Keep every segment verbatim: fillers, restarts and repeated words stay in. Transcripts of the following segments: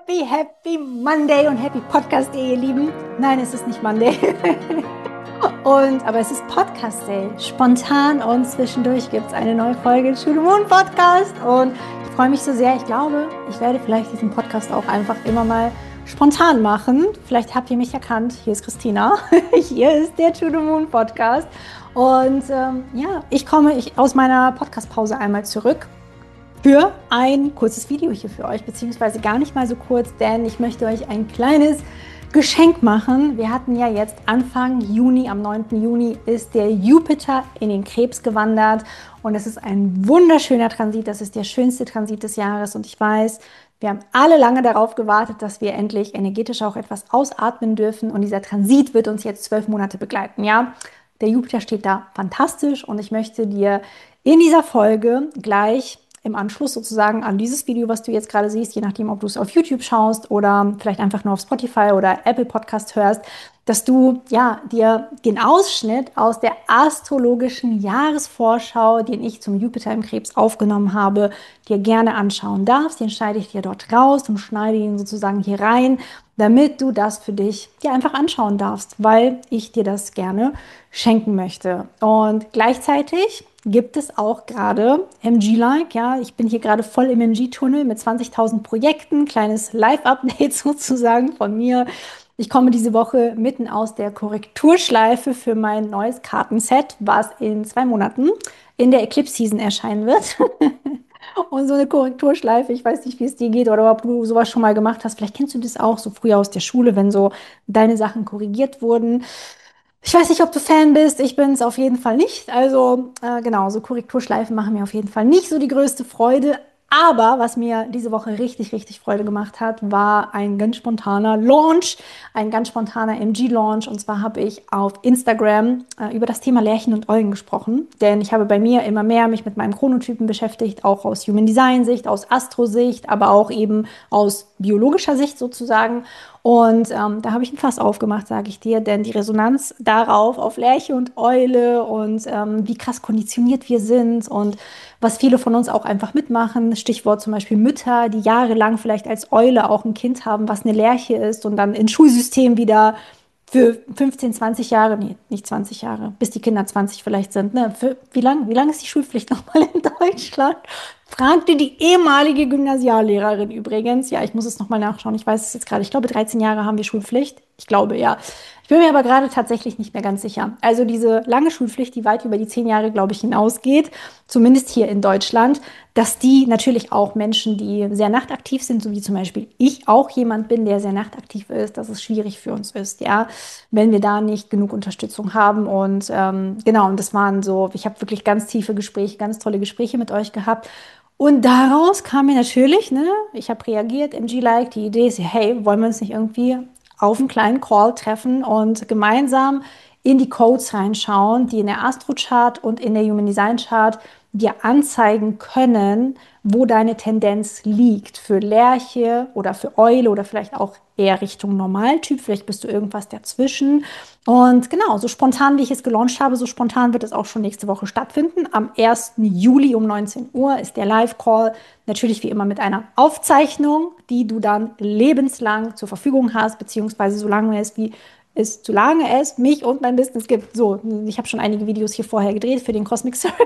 Happy, Happy Monday und Happy Podcast Day, ihr Lieben. Nein, es ist nicht Monday. und, aber es ist Podcast Day. Spontan und zwischendurch gibt es eine neue Folge To The Moon Podcast. Und ich freue mich so sehr. Ich glaube, ich werde vielleicht diesen Podcast auch einfach immer mal spontan machen. Vielleicht habt ihr mich erkannt. Hier ist Christina. Hier ist der To The Moon Podcast. Und ähm, ja, ich komme ich, aus meiner Podcast-Pause einmal zurück für ein kurzes Video hier für euch, beziehungsweise gar nicht mal so kurz, denn ich möchte euch ein kleines Geschenk machen. Wir hatten ja jetzt Anfang Juni, am neunten Juni ist der Jupiter in den Krebs gewandert und es ist ein wunderschöner Transit, das ist der schönste Transit des Jahres und ich weiß, wir haben alle lange darauf gewartet, dass wir endlich energetisch auch etwas ausatmen dürfen und dieser Transit wird uns jetzt zwölf Monate begleiten, ja. Der Jupiter steht da fantastisch und ich möchte dir in dieser Folge gleich im Anschluss sozusagen an dieses Video, was du jetzt gerade siehst, je nachdem, ob du es auf YouTube schaust oder vielleicht einfach nur auf Spotify oder Apple Podcast hörst, dass du ja dir den Ausschnitt aus der astrologischen Jahresvorschau, den ich zum Jupiter im Krebs aufgenommen habe, dir gerne anschauen darfst. Den schneide ich dir dort raus und schneide ihn sozusagen hier rein, damit du das für dich dir einfach anschauen darfst, weil ich dir das gerne schenken möchte. Und gleichzeitig gibt es auch gerade M G-like, ja, ich bin hier gerade voll im M G-Tunnel mit zwanzigtausend Projekten, kleines Live-Update sozusagen von mir. Ich komme diese Woche mitten aus der Korrekturschleife für mein neues Kartenset, was in zwei Monaten in der Eclipse-Season erscheinen wird. Und so eine Korrekturschleife, ich weiß nicht, wie es dir geht oder ob du sowas schon mal gemacht hast. Vielleicht kennst du das auch so früher aus der Schule, wenn so deine Sachen korrigiert wurden. Ich weiß nicht, ob du Fan bist, ich bin es auf jeden Fall nicht. Also äh, genau, so Korrekturschleifen machen mir auf jeden Fall nicht so die größte Freude. Aber was mir diese Woche richtig, richtig Freude gemacht hat, war ein ganz spontaner Launch, ein ganz spontaner M G-Launch. Und zwar habe ich auf Instagram äh, über das Thema Lerchen und Eulen gesprochen. Denn ich habe bei mir immer mehr mich mit meinem Chronotypen beschäftigt, auch aus Human Design Sicht, aus Astro-Sicht, aber auch eben aus biologischer Sicht sozusagen. Und ähm, da habe ich ein Fass aufgemacht, sage ich dir, denn die Resonanz darauf, auf Lerche und Eule und ähm, wie krass konditioniert wir sind und was viele von uns auch einfach mitmachen, Stichwort zum Beispiel Mütter, die jahrelang vielleicht als Eule auch ein Kind haben, was eine Lerche ist und dann ins Schulsystem wieder für fünfzehn, zwanzig Jahre, nee, nicht zwanzig Jahre, bis die Kinder zwanzig vielleicht sind, ne? Für, wie lang, wie lang ist die Schulpflicht nochmal in Deutschland? Fragte die ehemalige Gymnasiallehrerin übrigens. Ja, ich muss es nochmal nachschauen. Ich weiß es jetzt gerade. Ich glaube, dreizehn Jahre haben wir Schulpflicht. Ich glaube, ja. Ich bin mir aber gerade tatsächlich nicht mehr ganz sicher. Also diese lange Schulpflicht, die weit über die zehn Jahre, glaube ich, hinausgeht, zumindest hier in Deutschland, dass die natürlich auch Menschen, die sehr nachtaktiv sind, so wie zum Beispiel ich auch jemand bin, der sehr nachtaktiv ist, dass es schwierig für uns ist, ja, wenn wir da nicht genug Unterstützung haben. Und ähm, genau, und das waren so, ich habe wirklich ganz tiefe Gespräche, ganz tolle Gespräche mit euch gehabt. Und daraus kam mir natürlich, ne, ich habe reagiert, M G-like, die Idee ist, hey, wollen wir uns nicht irgendwie auf einen kleinen Call treffen und gemeinsam in die Codes reinschauen, die in der Astro-Chart und in der Human Design Chart dir anzeigen können, wo deine Tendenz liegt. Für Lerche oder für Eule oder vielleicht auch eher Richtung Normaltyp. Vielleicht bist du irgendwas dazwischen. Und genau, so spontan, wie ich es gelauncht habe, so spontan wird es auch schon nächste Woche stattfinden. Am ersten Juli um neunzehn Uhr ist der Live-Call. Natürlich wie immer mit einer Aufzeichnung, die du dann lebenslang zur Verfügung hast, beziehungsweise solange es wie ist, solange es mich und mein Business gibt. So, ich habe schon einige Videos hier vorher gedreht für den Cosmic Circle.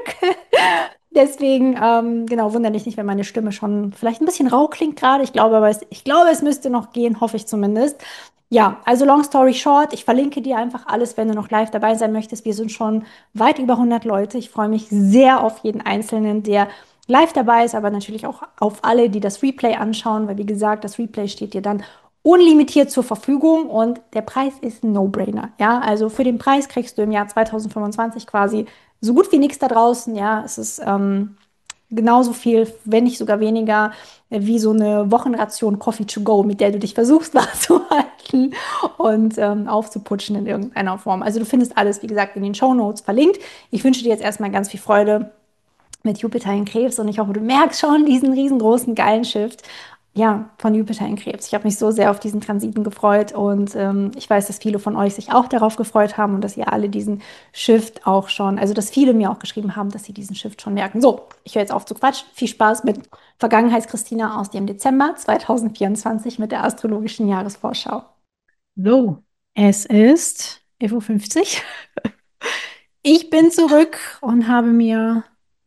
Deswegen, ähm, genau, wundere dich nicht, wenn meine Stimme schon vielleicht ein bisschen rau klingt gerade. Ich glaube aber, es, ich glaube, es müsste noch gehen, hoffe ich zumindest. Ja, also long story short, ich verlinke dir einfach alles, wenn du noch live dabei sein möchtest. Wir sind schon weit über hundert Leute. Ich freue mich sehr auf jeden Einzelnen, der live dabei ist, aber natürlich auch auf alle, die das Replay anschauen, weil wie gesagt, das Replay steht dir dann unlimitiert zur Verfügung und der Preis ist ein No-Brainer. Ja, also für den Preis kriegst du im Jahr zweitausendfünfundzwanzig quasi so gut wie nichts da draußen. Ja, es ist ähm, genauso viel, wenn nicht sogar weniger, äh, wie so eine Wochenration Coffee to go, mit der du dich versuchst wach zu halten und ähm, aufzuputschen in irgendeiner Form. Also du findest alles, wie gesagt, in den Shownotes verlinkt. Ich wünsche dir jetzt erstmal ganz viel Freude mit Jupiter in Krebs und ich hoffe, du merkst schon diesen riesengroßen, geilen Shift. ja, von Jupiter in Krebs. Ich habe mich so sehr auf diesen Transiten gefreut und ähm, ich weiß, dass viele von euch sich auch darauf gefreut haben und dass ihr alle diesen Shift auch schon, also dass viele mir auch geschrieben haben, dass sie diesen Shift schon merken. So, ich höre jetzt auf zu quatschen. Viel Spaß mit Vergangenheits-Christina aus dem Dezember zwanzig vierundzwanzig mit der astrologischen Jahresvorschau. So, es ist elf Uhr fünfzig. Ich bin zurück und habe mir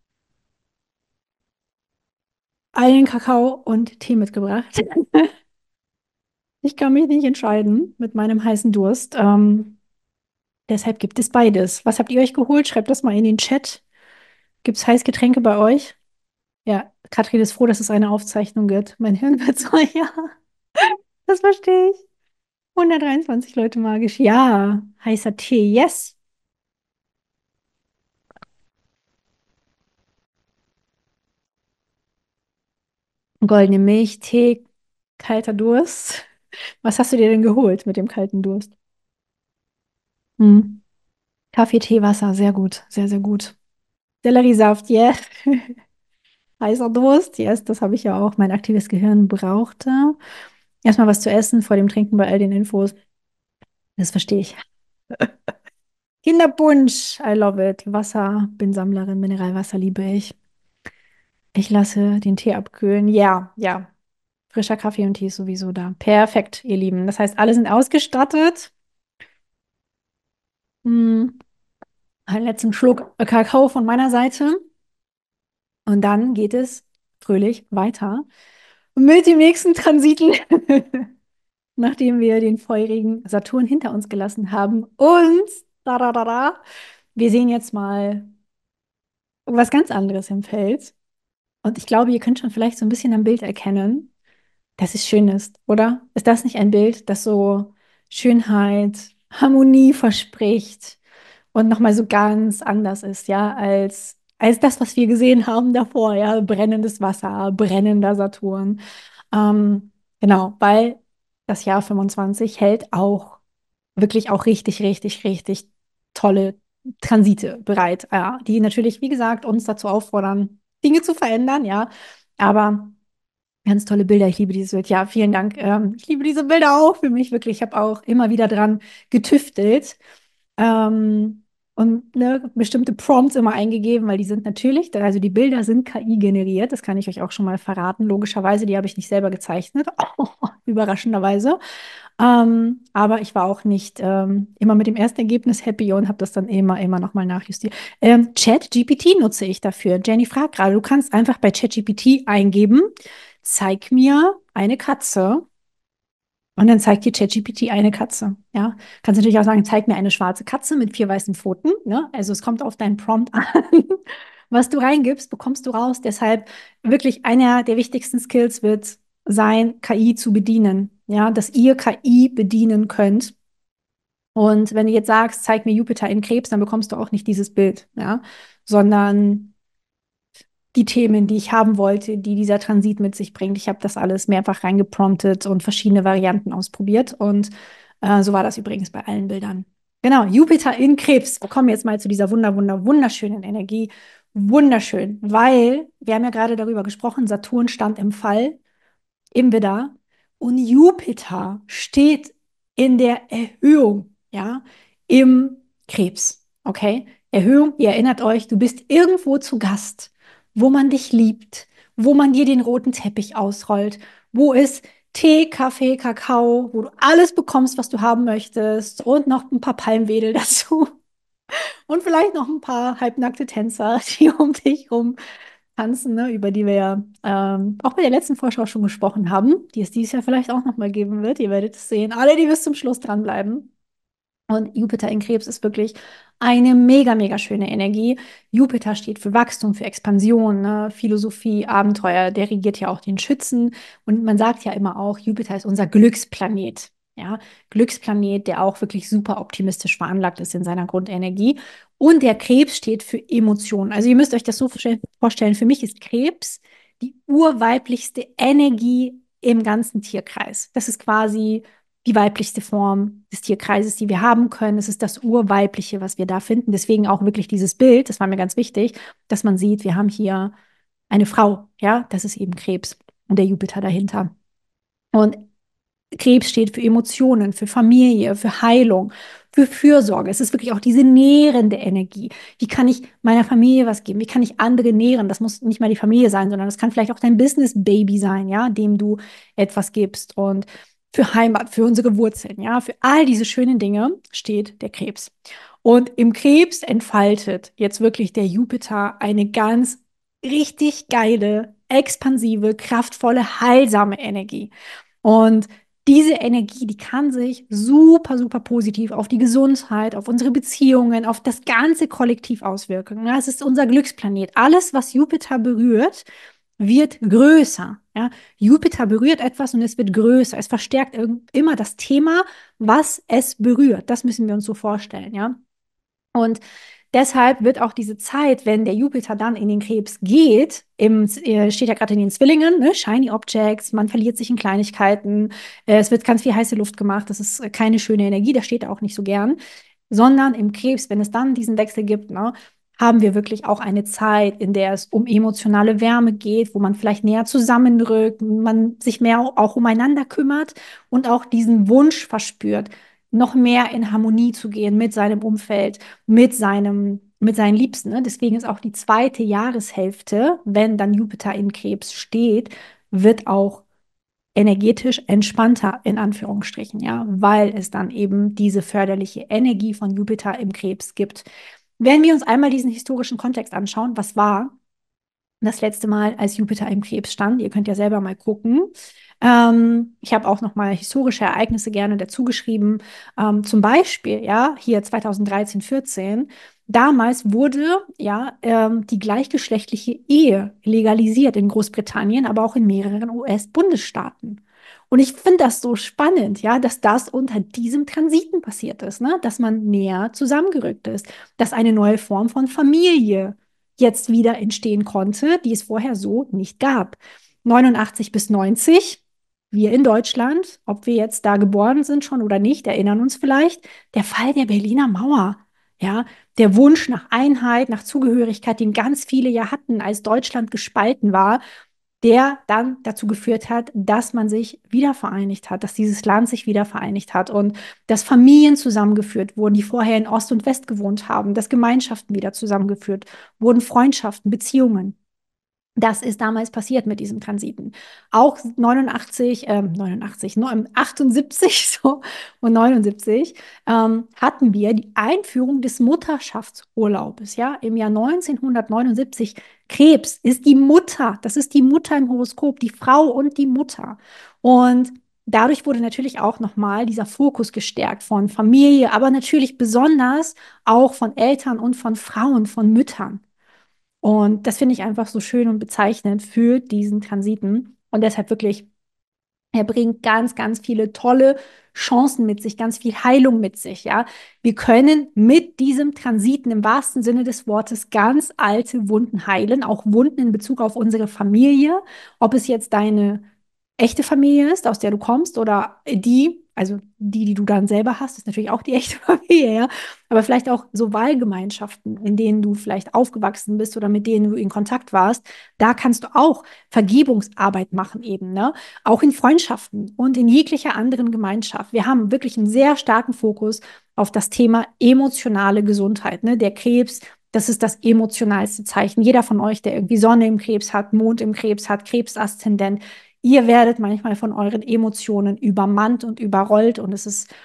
einen Kakao und Tee mitgebracht. Ich kann mich nicht entscheiden mit meinem heißen Durst. Ähm, deshalb gibt es beides. Was habt ihr euch geholt? Schreibt das mal in den Chat. Gibt es Heißgetränke bei euch? Ja, Katrin ist froh, dass es eine Aufzeichnung gibt. Mein Hirn wird so, ja, das verstehe ich. hundertdreiundzwanzig Leute magisch. Ja, heißer Tee, yes. Goldene Milch, Tee, kalter Durst. Was hast du dir denn geholt mit dem kalten Durst? Hm. Kaffee, Tee, Wasser, sehr gut, sehr, sehr gut. Selleriesaft, yeah. Heißer Durst, yes, das habe ich ja auch. Mein aktives Gehirn brauchte. Erstmal was zu essen vor dem Trinken bei all den Infos. Das verstehe ich. Kinderpunsch, I love it. Wasser, bin Sammlerin, Mineralwasser liebe ich. Ich lasse den Tee abkühlen. Ja, ja. Frischer Kaffee und Tee ist sowieso da. Perfekt, ihr Lieben. Das heißt, alle sind ausgestattet. Hm, einen letzten Schluck Kakao von meiner Seite. Und dann geht es fröhlich weiter mit dem nächsten Transiten. Nachdem wir den feurigen Saturn hinter uns gelassen haben. Und da, da, da, da, wir sehen jetzt mal was ganz anderes im Feld. Und ich glaube, ihr könnt schon vielleicht so ein bisschen am Bild erkennen, dass es schön ist, oder? Ist das nicht ein Bild, das so Schönheit, Harmonie verspricht und nochmal so ganz anders ist, ja, als, als das, was wir gesehen haben davor, ja, brennendes Wasser, brennender Saturn. Ähm, genau, weil das Jahr fünfundzwanzig hält auch wirklich auch richtig, richtig, richtig tolle Transite bereit, ja, die natürlich, wie gesagt, uns dazu auffordern, Dinge zu verändern, ja, aber ganz tolle Bilder. Ich liebe dieses Bild. Ja, vielen Dank. Ähm, ich liebe diese Bilder auch für mich wirklich. Ich habe auch immer wieder dran getüftelt ähm, und ne, bestimmte Prompts immer eingegeben, weil die sind natürlich, also die Bilder sind K I generiert. Das kann ich euch auch schon mal verraten. Logischerweise, die habe ich nicht selber gezeichnet. Überraschenderweise. Ähm, aber ich war auch nicht ähm, immer mit dem ersten Ergebnis happy und habe das dann immer, immer nochmal nachjustiert. Ähm, ChatGPT nutze ich dafür. Jenny fragt gerade, du kannst einfach bei ChatGPT eingeben, zeig mir eine Katze. Und dann zeigt dir ChatGPT eine Katze. Ja, kannst natürlich auch sagen, zeig mir eine schwarze Katze mit vier weißen Pfoten. Ne? Also es kommt auf deinen Prompt an. Was du reingibst, bekommst du raus. Deshalb wirklich einer der wichtigsten Skills wird sein, K I zu bedienen. Ja, dass ihr K I bedienen könnt. Und wenn du jetzt sagst, zeig mir Jupiter in Krebs, dann bekommst du auch nicht dieses Bild, ja, sondern die Themen, die ich haben wollte, die dieser Transit mit sich bringt. Ich habe das alles mehrfach reingepromptet und verschiedene Varianten ausprobiert. Und äh, so war das übrigens bei allen Bildern. Genau, Jupiter in Krebs. Wir kommen jetzt mal zu dieser wunder, wunder, wunderschönen Energie. Wunderschön, weil wir haben ja gerade darüber gesprochen, Saturn stand im Fall im Widder und Jupiter steht in der Erhöhung, ja, im Krebs. Okay? Erhöhung, ihr erinnert euch, du bist irgendwo zu Gast, wo man dich liebt, wo man dir den roten Teppich ausrollt, wo es Tee, Kaffee, Kakao, wo du alles bekommst, was du haben möchtest und noch ein paar Palmwedel dazu und vielleicht noch ein paar halbnackte Tänzer, die um dich rum tanzen, ne, über die wir ja ähm, auch bei der letzten Vorschau schon gesprochen haben, die es dieses Jahr vielleicht auch noch mal geben wird. Ihr werdet es sehen. Alle, die bis zum Schluss dranbleiben. Und Jupiter in Krebs ist wirklich eine mega, mega schöne Energie. Jupiter steht für Wachstum, für Expansion, ne? Philosophie, Abenteuer. Der regiert ja auch den Schützen. Und man sagt ja immer auch, Jupiter ist unser Glücksplanet. Ja, Glücksplanet, der auch wirklich super optimistisch veranlagt ist in seiner Grundenergie. Und der Krebs steht für Emotionen. Also ihr müsst euch das so vorstellen. Für mich ist Krebs die urweiblichste Energie im ganzen Tierkreis. Das ist quasi die weiblichste Form des Tierkreises, die wir haben können. Es ist das Urweibliche, was wir da finden. Deswegen auch wirklich dieses Bild, das war mir ganz wichtig, dass man sieht, wir haben hier eine Frau, ja, das ist eben Krebs. und der Jupiter dahinter. Und Krebs steht für Emotionen, für Familie, für Heilung, für Fürsorge. Es ist wirklich auch diese nährende Energie. Wie kann ich meiner Familie was geben? Wie kann ich andere nähren? Das muss nicht mal die Familie sein, sondern das kann vielleicht auch dein Business-Baby sein, ja, dem du etwas gibst. Und für Heimat, für unsere Wurzeln, ja, für all diese schönen Dinge steht der Krebs. Und im Krebs entfaltet jetzt wirklich der Jupiter eine ganz richtig geile, expansive, kraftvolle, heilsame Energie. Und diese Energie, die kann sich super, super positiv auf die Gesundheit, auf unsere Beziehungen, auf das ganze Kollektiv auswirken. Ja, es ist unser Glücksplanet. Alles, was Jupiter berührt, wird größer. Ja? Jupiter berührt etwas und es wird größer. Es verstärkt immer das Thema, was es berührt. Das müssen wir uns so vorstellen. Ja? Und deshalb wird auch diese Zeit, wenn der Jupiter dann in den Krebs geht, im, äh, steht ja gerade in den Zwillingen, ne? Shiny Objects, man verliert sich in Kleinigkeiten, äh, es wird ganz viel heiße Luft gemacht, das ist keine schöne Energie, da steht er auch nicht so gern, sondern im Krebs, wenn es dann diesen Wechsel gibt, ne, haben wir wirklich auch eine Zeit, in der es um emotionale Wärme geht, wo man vielleicht näher zusammenrückt, man sich mehr auch umeinander kümmert und auch diesen Wunsch verspürt, noch mehr in Harmonie zu gehen mit seinem Umfeld, mit seinem, mit seinen Liebsten. Ne? Deswegen ist auch die zweite Jahreshälfte, wenn dann Jupiter in Krebs steht, wird auch energetisch entspannter in Anführungsstrichen, ja, weil es dann eben diese förderliche Energie von Jupiter im Krebs gibt. Wenn wir uns einmal diesen historischen Kontext anschauen, was war das letzte Mal, als Jupiter im Krebs stand? Ihr könnt ja selber mal gucken. Ähm, ich habe auch noch mal historische Ereignisse gerne dazu geschrieben. Ähm, zum Beispiel, ja, hier zweitausenddreizehn, vierzehn. Damals wurde ja ähm, die gleichgeschlechtliche Ehe legalisiert in Großbritannien, aber auch in mehreren U S-Bundesstaaten. Und ich finde das so spannend, ja, dass das unter diesem Transiten passiert ist, ne? Dass man näher zusammengerückt ist, dass eine neue Form von Familie jetzt wieder entstehen konnte, die es vorher so nicht gab. neunundachtzig bis neunzig, wir in Deutschland, ob wir jetzt da geboren sind schon oder nicht, erinnern uns vielleicht, der Fall der Berliner Mauer. Ja, der Wunsch nach Einheit, nach Zugehörigkeit, den ganz viele ja hatten, als Deutschland gespalten war, der dann dazu geführt hat, dass man sich wieder vereinigt hat, dass dieses Land sich wieder vereinigt hat und dass Familien zusammengeführt wurden, die vorher in Ost und West gewohnt haben, dass Gemeinschaften wieder zusammengeführt wurden, Freundschaften, Beziehungen. Das ist damals passiert mit diesem Transiten. Auch neunundachtzig, ähm, neunundachtzig, neun- achtundsiebzig so, und neunundsiebzig ähm, hatten wir die Einführung des Mutterschaftsurlaubes. Ja? Im Jahr neunzehnhundertneunundsiebzig. Krebs ist die Mutter. Das ist die Mutter im Horoskop, die Frau und die Mutter. Und dadurch wurde natürlich auch nochmal dieser Fokus gestärkt von Familie, aber natürlich besonders auch von Eltern und von Frauen, von Müttern. Und das finde ich einfach so schön und bezeichnend für diesen Transiten. Und deshalb wirklich, er bringt ganz, ganz viele tolle Chancen mit sich, ganz viel Heilung mit sich, ja. Wir können mit diesem Transiten im wahrsten Sinne des Wortes ganz alte Wunden heilen, auch Wunden in Bezug auf unsere Familie, ob es jetzt deine echte Familie ist, aus der du kommst, oder die, also die, die du dann selber hast, ist natürlich auch die echte Familie, ja. Aber vielleicht auch so Wahlgemeinschaften, in denen du vielleicht aufgewachsen bist oder mit denen du in Kontakt warst, da kannst du auch Vergebungsarbeit machen eben, ne? Auch in Freundschaften und in jeglicher anderen Gemeinschaft. Wir haben wirklich einen sehr starken Fokus auf das Thema emotionale Gesundheit, ne? Der Krebs, das ist das emotionalste Zeichen. Jeder von euch, der irgendwie Sonne im Krebs hat, Mond im Krebs hat, Krebsaszendent, ihr werdet manchmal von euren Emotionen übermannt und überrollt und es ist,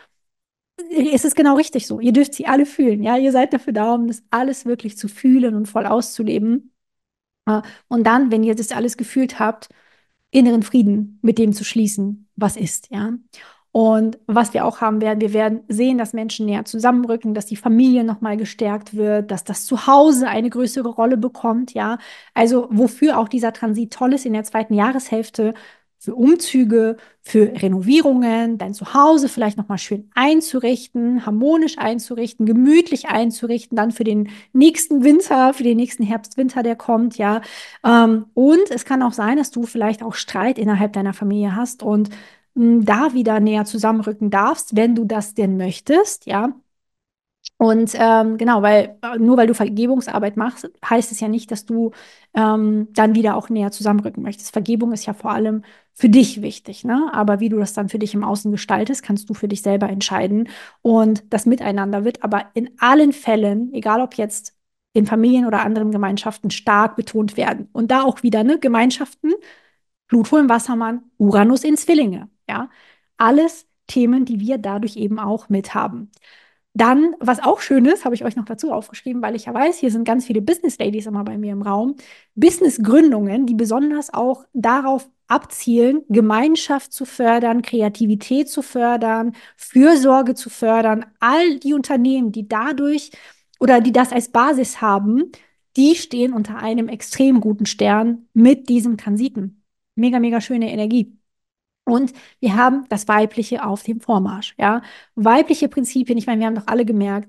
es ist genau richtig so. Ihr dürft sie alle fühlen. Ja, ihr seid dafür da, um das alles wirklich zu fühlen und voll auszuleben. Äh, Und dann, wenn ihr das alles gefühlt habt, inneren Frieden mit dem zu schließen, was ist, ja. Und was wir auch haben werden, wir werden sehen, dass Menschen näher zusammenrücken, dass die Familie nochmal gestärkt wird, dass das Zuhause eine größere Rolle bekommt, ja. Also wofür auch dieser Transit toll ist in der zweiten Jahreshälfte, für Umzüge, für Renovierungen, dein Zuhause vielleicht nochmal schön einzurichten, harmonisch einzurichten, gemütlich einzurichten, dann für den nächsten Winter, für den nächsten Herbst, Winter, der kommt, ja. Ähm, und es kann auch sein, dass du vielleicht auch Streit innerhalb deiner Familie hast und mh, da wieder näher zusammenrücken darfst, wenn du das denn möchtest, ja. Und ähm, genau, weil äh, nur weil du Vergebungsarbeit machst, heißt es ja nicht, dass du ähm, dann wieder auch näher zusammenrücken möchtest. Vergebung ist ja vor allem für dich wichtig, ne? Aber wie du das dann für dich im Außen gestaltest, kannst du für dich selber entscheiden. Und das Miteinander wird aber in allen Fällen, egal ob jetzt in Familien oder anderen Gemeinschaften, stark betont werden. Und da auch wieder, ne, Gemeinschaften, Pluto im Wassermann, Uranus in Zwillinge, ja. Alles Themen, die wir dadurch eben auch mithaben. Dann, was auch schön ist, habe ich euch noch dazu aufgeschrieben, weil ich ja weiß, hier sind ganz viele Business Ladies immer bei mir im Raum. Business-Gründungen, die besonders auch darauf abzielen, Gemeinschaft zu fördern, Kreativität zu fördern, Fürsorge zu fördern. All die Unternehmen, die dadurch oder die das als Basis haben, die stehen unter einem extrem guten Stern mit diesem Transiten. Mega, mega schöne Energie. Und wir haben das Weibliche auf dem Vormarsch. Ja? Weibliche Prinzipien, ich meine, wir haben doch alle gemerkt,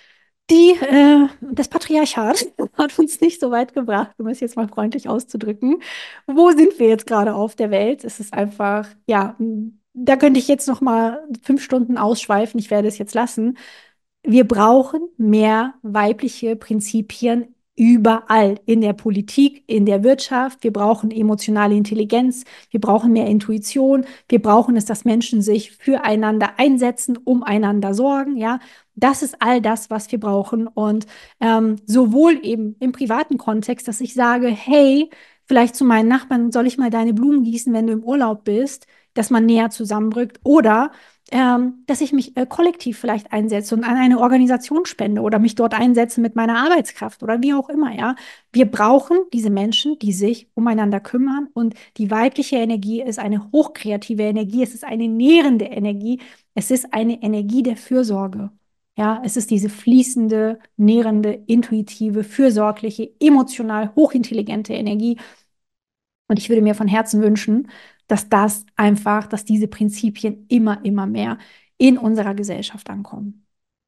die, äh, das Patriarchat hat uns nicht so weit gebracht, um es jetzt mal freundlich auszudrücken. Wo sind wir jetzt gerade auf der Welt? Es ist einfach, ja, da könnte ich jetzt noch mal fünf Stunden ausschweifen. Ich werde es jetzt lassen. Wir brauchen mehr weibliche Prinzipien überall, in der Politik, in der Wirtschaft. Wir brauchen emotionale Intelligenz, wir brauchen mehr Intuition, wir brauchen es, dass Menschen sich füreinander einsetzen, umeinander sorgen. Ja, das ist all das, was wir brauchen. Und ähm, sowohl eben im privaten Kontext, dass ich sage, hey, vielleicht zu meinen Nachbarn, soll ich mal deine Blumen gießen, wenn du im Urlaub bist, dass man näher zusammenrückt. Oder ähm, dass ich mich äh, kollektiv vielleicht einsetze und an eine Organisation spende oder mich dort einsetze mit meiner Arbeitskraft oder wie auch immer, ja. Wir brauchen diese Menschen, die sich umeinander kümmern, und die weibliche Energie ist eine hochkreative Energie, es ist eine nährende Energie, es ist eine Energie der Fürsorge. Ja, es ist diese fließende, nährende, intuitive, fürsorgliche, emotional hochintelligente Energie. Und ich würde mir von Herzen wünschen, dass das einfach, dass diese Prinzipien immer, immer mehr in unserer Gesellschaft ankommen.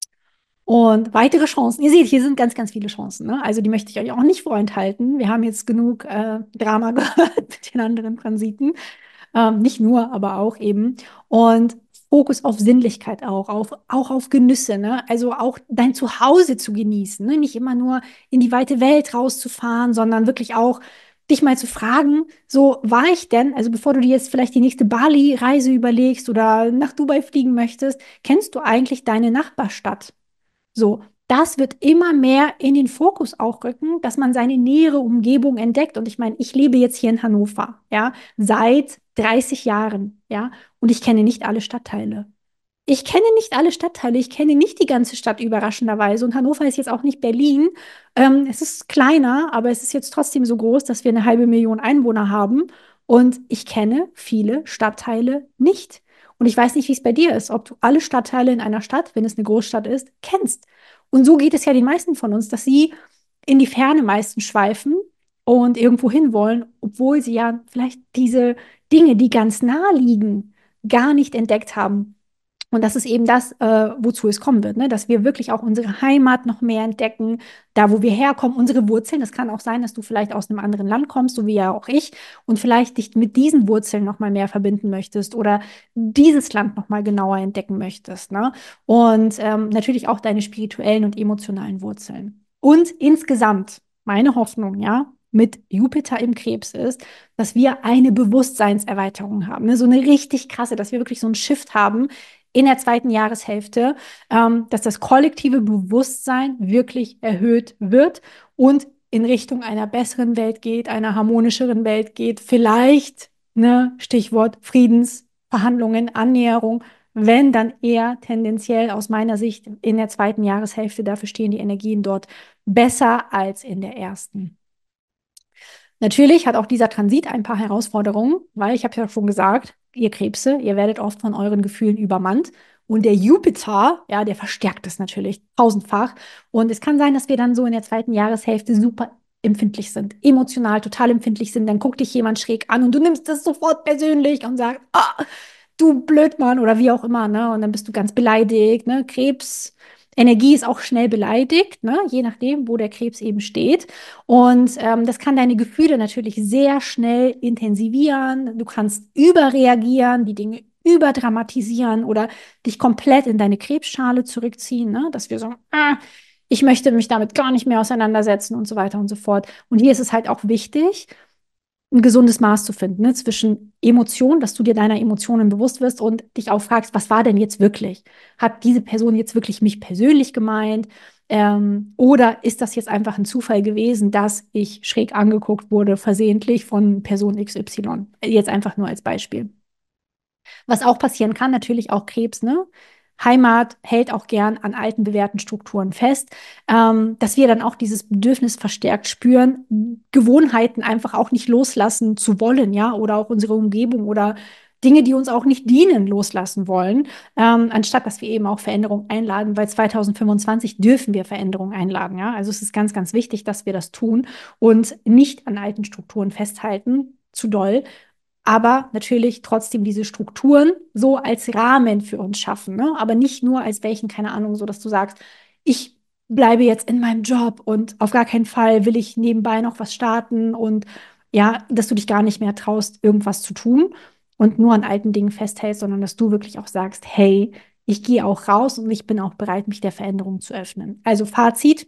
Und weitere Chancen. Ihr seht, hier sind ganz, ganz viele Chancen. Ne? Also die möchte ich euch auch nicht vorenthalten. Wir haben jetzt genug äh, Drama gehört mit den anderen Transiten. Ähm, nicht nur, aber auch eben. Und Fokus auf Sinnlichkeit auch, auf, auch auf Genüsse, ne? Also auch dein Zuhause zu genießen, ne? Nicht immer nur in die weite Welt rauszufahren, sondern wirklich auch dich mal zu fragen, so war ich denn, also bevor du dir jetzt vielleicht die nächste Bali-Reise überlegst oder nach Dubai fliegen möchtest, kennst du eigentlich deine Nachbarstadt? So, das wird immer mehr in den Fokus auch rücken, dass man seine nähere Umgebung entdeckt. Und ich meine, ich lebe jetzt hier in Hannover, ja, seit dreißig Jahren, ja, und ich kenne nicht alle Stadtteile. Ich kenne nicht alle Stadtteile, ich kenne nicht die ganze Stadt überraschenderweise. Und Hannover ist jetzt auch nicht Berlin. Ähm, es ist kleiner, aber es ist jetzt trotzdem so groß, dass wir eine halbe Million Einwohner haben. Und ich kenne viele Stadtteile nicht. Und ich weiß nicht, wie es bei dir ist, ob du alle Stadtteile in einer Stadt, wenn es eine Großstadt ist, kennst. Und so geht es ja den meisten von uns, dass sie in die Ferne meistens schweifen und irgendwo hin wollen, obwohl sie ja vielleicht diese Dinge, die ganz nah liegen, gar nicht entdeckt haben. Und das ist eben das, äh, wozu es kommen wird, ne? Dass wir wirklich auch unsere Heimat noch mehr entdecken, da wo wir herkommen, unsere Wurzeln. Es kann auch sein, dass du vielleicht aus einem anderen Land kommst, so wie ja auch ich, und vielleicht dich mit diesen Wurzeln noch mal mehr verbinden möchtest oder dieses Land noch mal genauer entdecken möchtest, ne? Und ähm, natürlich auch deine spirituellen und emotionalen Wurzeln. Und insgesamt, meine Hoffnung, ja, mit Jupiter im Krebs ist, dass wir eine Bewusstseinserweiterung haben, ne? So eine richtig krasse, dass wir wirklich so einen Shift haben in der zweiten Jahreshälfte, ähm, dass das kollektive Bewusstsein wirklich erhöht wird und in Richtung einer besseren Welt geht, einer harmonischeren Welt geht, vielleicht, ne, Stichwort Friedensverhandlungen, Annäherung, wenn dann eher tendenziell aus meiner Sicht in der zweiten Jahreshälfte, dafür stehen die Energien dort besser als in der ersten. Natürlich hat auch dieser Transit ein paar Herausforderungen, weil ich habe ja schon gesagt, ihr Krebse, ihr werdet oft von euren Gefühlen übermannt. Und der Jupiter, ja, der verstärkt es natürlich tausendfach. Und es kann sein, dass wir dann so in der zweiten Jahreshälfte super empfindlich sind, emotional total empfindlich sind. Dann guckt dich jemand schräg an und du nimmst das sofort persönlich und sagst, ah, du Blödmann oder wie auch immer, ne? Und dann bist du ganz beleidigt, ne? Krebs. Energie ist auch schnell beleidigt, ne? Je nachdem, wo der Krebs eben steht. Und ähm, das kann deine Gefühle natürlich sehr schnell intensivieren. Du kannst überreagieren, die Dinge überdramatisieren oder dich komplett in deine Krebsschale zurückziehen, ne? Dass wir so, ah, ich möchte mich damit gar nicht mehr auseinandersetzen und so weiter und so fort. Und hier ist es halt auch wichtig, ein gesundes Maß zu finden, ne, zwischen Emotionen, dass du dir deiner Emotionen bewusst wirst und dich auch fragst, was war denn jetzt wirklich? Hat diese Person jetzt wirklich mich persönlich gemeint? Ähm, oder ist das jetzt einfach ein Zufall gewesen, dass ich schräg angeguckt wurde, versehentlich von Person X Y? Jetzt einfach nur als Beispiel. Was auch passieren kann, natürlich auch Krebs, ne? Heimat hält auch gern an alten bewährten Strukturen fest, ähm, dass wir dann auch dieses Bedürfnis verstärkt spüren, Gewohnheiten einfach auch nicht loslassen zu wollen, ja, oder auch unsere Umgebung oder Dinge, die uns auch nicht dienen, loslassen wollen, ähm, anstatt dass wir eben auch Veränderungen einladen, weil zwanzig fünfundzwanzig dürfen wir Veränderungen einladen, ja. Also es ist ganz, ganz wichtig, dass wir das tun und nicht an alten Strukturen festhalten, zu doll, aber natürlich trotzdem diese Strukturen so als Rahmen für uns schaffen, ne? Aber nicht nur als welchen, keine Ahnung, so dass du sagst, ich bleibe jetzt in meinem Job und auf gar keinen Fall will ich nebenbei noch was starten und ja, dass du dich gar nicht mehr traust, irgendwas zu tun und nur an alten Dingen festhältst, sondern dass du wirklich auch sagst, hey, ich gehe auch raus und ich bin auch bereit, mich der Veränderung zu öffnen. Also Fazit.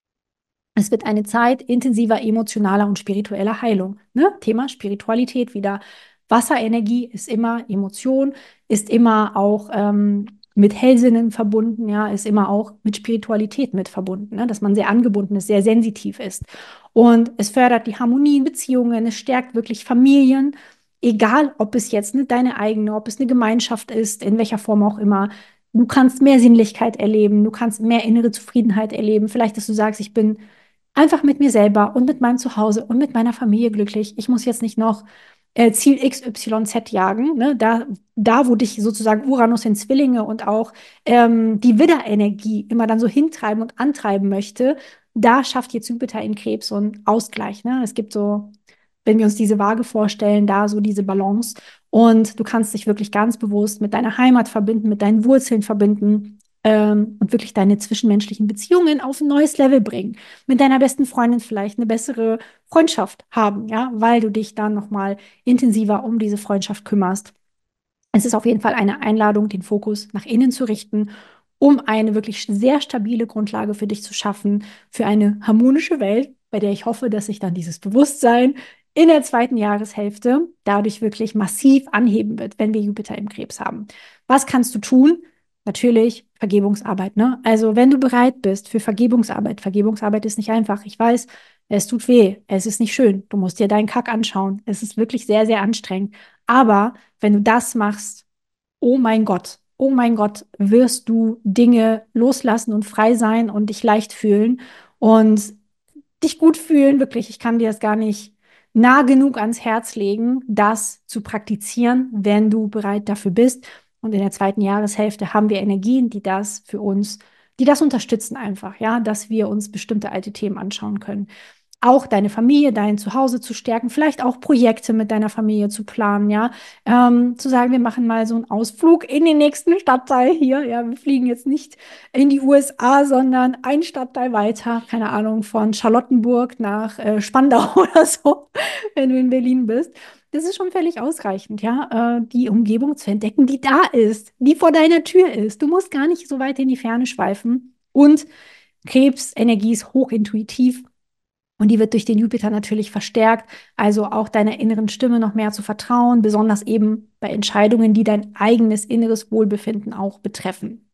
Es wird eine Zeit intensiver emotionaler und spiritueller Heilung. Ne? Thema Spiritualität wieder. Wasserenergie ist immer Emotion, ist immer auch ähm, mit Hellsinnen verbunden, ja, ist immer auch mit Spiritualität mit verbunden, ne? Dass man sehr angebunden ist, sehr sensitiv ist. Und es fördert die Harmonie in Beziehungen, es stärkt wirklich Familien, egal ob es jetzt ne, deine eigene, ob es eine Gemeinschaft ist, in welcher Form auch immer. Du kannst mehr Sinnlichkeit erleben, du kannst mehr innere Zufriedenheit erleben. Vielleicht, dass du sagst, ich bin einfach mit mir selber und mit meinem Zuhause und mit meiner Familie glücklich. Ich muss jetzt nicht noch äh, Ziel X Y Z jagen. Ne? Da, da, wo dich sozusagen Uranus in Zwillinge und auch ähm, die Widderenergie immer dann so hintreiben und antreiben möchte, da schafft jetzt Jupiter in Krebs so einen Ausgleich. Ne? Es gibt so, wenn wir uns diese Waage vorstellen, da so diese Balance. Und du kannst dich wirklich ganz bewusst mit deiner Heimat verbinden, mit deinen Wurzeln verbinden ähm, und wirklich deine zwischenmenschlichen Beziehungen auf ein neues Level bringen. Mit deiner besten Freundin vielleicht eine bessere Freundschaft haben, ja, weil du dich dann nochmal intensiver um diese Freundschaft kümmerst. Es ist auf jeden Fall eine Einladung, den Fokus nach innen zu richten, um eine wirklich sehr stabile Grundlage für dich zu schaffen, für eine harmonische Welt, bei der ich hoffe, dass sich dann dieses Bewusstsein in der zweiten Jahreshälfte dadurch wirklich massiv anheben wird, wenn wir Jupiter im Krebs haben. Was kannst du tun? Natürlich Vergebungsarbeit, ne? Also, wenn du bereit bist für Vergebungsarbeit, Vergebungsarbeit ist nicht einfach. Ich weiß, es tut weh, es ist nicht schön. Du musst dir deinen Kack anschauen. Es ist wirklich sehr, sehr anstrengend. Aber wenn du das machst, oh mein Gott, oh mein Gott, wirst du Dinge loslassen und frei sein und dich leicht fühlen und dich gut fühlen. Wirklich, ich kann dir das gar nicht nah genug ans Herz legen, das zu praktizieren, wenn du bereit dafür bist. Und in der zweiten Jahreshälfte haben wir Energien, die das für uns, die das unterstützen einfach, ja, dass wir uns bestimmte alte Themen anschauen können, auch deine Familie, dein Zuhause zu stärken, vielleicht auch Projekte mit deiner Familie zu planen, ja, ähm, zu sagen, wir machen mal so einen Ausflug in den nächsten Stadtteil hier, ja, wir fliegen jetzt nicht in die U S A, sondern ein Stadtteil weiter, keine Ahnung, von Charlottenburg nach äh, Spandau oder so, wenn du in Berlin bist. Das ist schon völlig ausreichend, ja, äh, die Umgebung zu entdecken, die da ist, die vor deiner Tür ist. Du musst gar nicht so weit in die Ferne schweifen. Und Krebsenergie ist hochintuitiv. Und die wird durch den Jupiter natürlich verstärkt, also auch deiner inneren Stimme noch mehr zu vertrauen, besonders eben bei Entscheidungen, die dein eigenes inneres Wohlbefinden auch betreffen.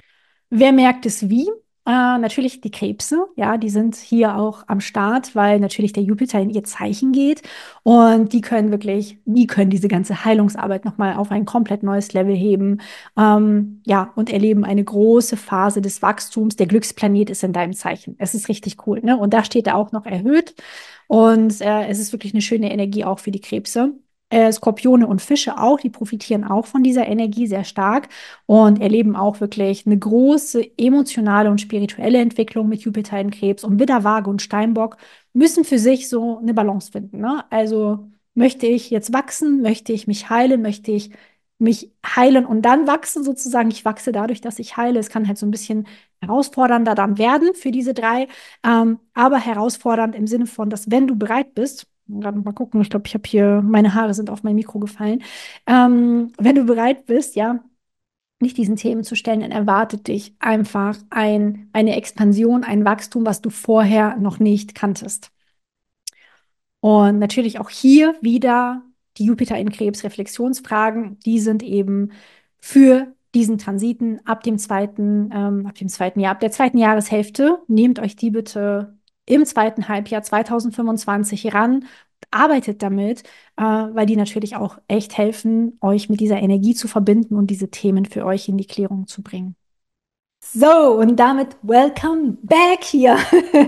Wer merkt es wie? Äh, natürlich die Krebse, ja, die sind hier auch am Start, weil natürlich der Jupiter in ihr Zeichen geht und die können wirklich, die können diese ganze Heilungsarbeit nochmal auf ein komplett neues Level heben, ähm, ja, und erleben eine große Phase des Wachstums. Der Glücksplanet ist in deinem Zeichen. Es ist richtig cool, ne? Und da steht er auch noch erhöht und äh, es ist wirklich eine schöne Energie auch für die Krebse. Äh, Skorpione und Fische auch, die profitieren auch von dieser Energie sehr stark und erleben auch wirklich eine große emotionale und spirituelle Entwicklung mit Jupiter in Krebs. Und Widder, Waage und Steinbock müssen für sich so eine Balance finden. Ne? Also möchte ich jetzt wachsen, möchte ich mich heilen, möchte ich mich heilen und dann wachsen sozusagen. Ich wachse dadurch, dass ich heile. Es kann halt so ein bisschen herausfordernder dann werden für diese drei, ähm, aber herausfordernd im Sinne von, dass wenn du bereit bist, Gerade mal gucken. Ich glaube, ich habe hier, meine Haare sind auf mein Mikro gefallen. Ähm, wenn du bereit bist, ja, dich diesen Themen zu stellen, dann erwartet dich einfach ein, eine Expansion, ein Wachstum, was du vorher noch nicht kanntest. Und natürlich auch hier wieder die Jupiter in Krebs Reflexionsfragen, die sind eben für diesen Transiten ab dem zweiten, ähm, ab dem zweiten Jahr, ab der zweiten Jahreshälfte. Nehmt euch die bitte im zweiten Halbjahr zwanzig fünfundzwanzig ran, arbeitet damit, äh, weil die natürlich auch echt helfen, euch mit dieser Energie zu verbinden und diese Themen für euch in die Klärung zu bringen. So, und damit welcome back hier.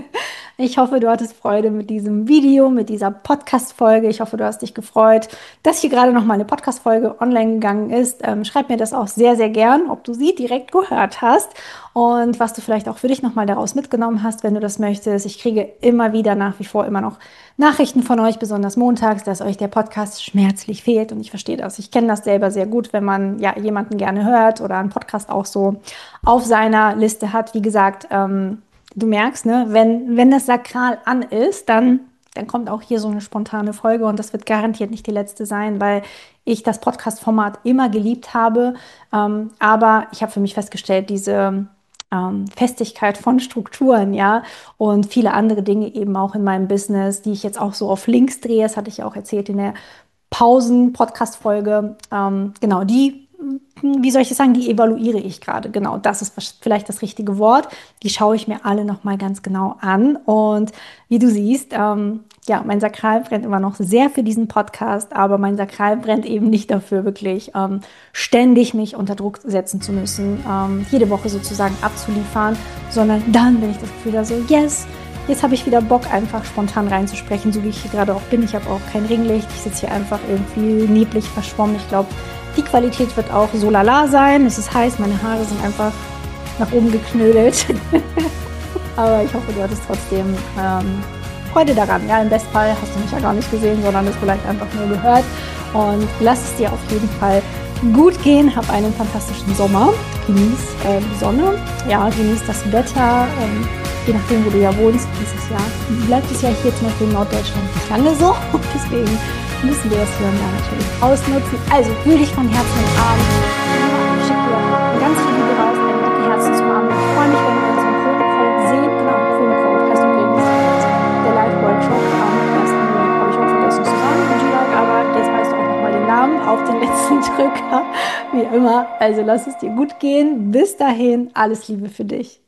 Ich hoffe, du hattest Freude mit diesem Video, mit dieser Podcast-Folge. Ich hoffe, du hast dich gefreut, dass hier gerade noch mal eine Podcast-Folge online gegangen ist. Ähm, schreib mir das auch sehr, sehr gern, ob du sie direkt gehört hast und was du vielleicht auch für dich noch mal daraus mitgenommen hast, wenn du das möchtest. Ich kriege immer wieder nach wie vor immer noch Nachrichten von euch, besonders montags, dass euch der Podcast schmerzlich fehlt. Und ich verstehe das. Ich kenne das selber sehr gut, wenn man ja jemanden gerne hört oder einen Podcast auch so auf seiner Liste hat. Wie gesagt, ähm, du merkst, ne, wenn, wenn das Sakral an ist, dann, dann kommt auch hier so eine spontane Folge und das wird garantiert nicht die letzte sein, weil ich das Podcast-Format immer geliebt habe. Ähm, aber ich habe für mich festgestellt, diese ähm, Festigkeit von Strukturen, ja, und viele andere Dinge eben auch in meinem Business, die ich jetzt auch so auf Links drehe, das hatte ich ja auch erzählt in der Pausen-Podcast-Folge, ähm, genau, die, wie soll ich das sagen, die evaluiere ich gerade. Genau, das ist vielleicht das richtige Wort. Die schaue ich mir alle nochmal ganz genau an. Und wie du siehst, ähm, ja, mein Sakral brennt immer noch sehr für diesen Podcast, aber mein Sakral brennt eben nicht dafür, wirklich ähm, ständig mich unter Druck setzen zu müssen, ähm, jede Woche sozusagen abzuliefern, sondern dann, wenn ich das Gefühl habe, so, yes, jetzt habe ich wieder Bock, einfach spontan reinzusprechen, so wie ich hier gerade auch bin. Ich habe auch kein Ringlicht. Ich sitze hier einfach irgendwie neblig verschwommen. Ich glaube, die Qualität wird auch so lala sein. Es ist heiß, meine Haare sind einfach nach oben geknödelt. Aber ich hoffe, du hattest trotzdem ähm, Freude daran. Ja, im Bestfall hast du mich ja gar nicht gesehen, sondern es vielleicht einfach nur gehört. Und lass es dir auf jeden Fall gut gehen. Hab einen fantastischen Sommer. Genieß äh, die Sonne. Ja, genieß das Wetter. Ähm, je nachdem, wo du ja wohnst, dieses Jahr bleibt es ja hier zum Beispiel in Norddeutschland nicht lange so. Und deswegen müssen wir das hier und da natürlich ausnutzen. Also fühl dich von Herzen umarmt. Ich schicke dir ganz viel Liebe raus, eine dicke Herzen zu umarmen. Ich freue mich, wenn wir uns im Promo-Code sehen. Genau, Promo-Code heißt übrigens der Live-Workshop am ersten Juli. Habe ich auch vergessen zu sagen, G-Like, aber jetzt weißt du auch nochmal den Namen auf den letzten Drücker. Wie immer, also lass es dir gut gehen. Bis dahin, alles Liebe für dich.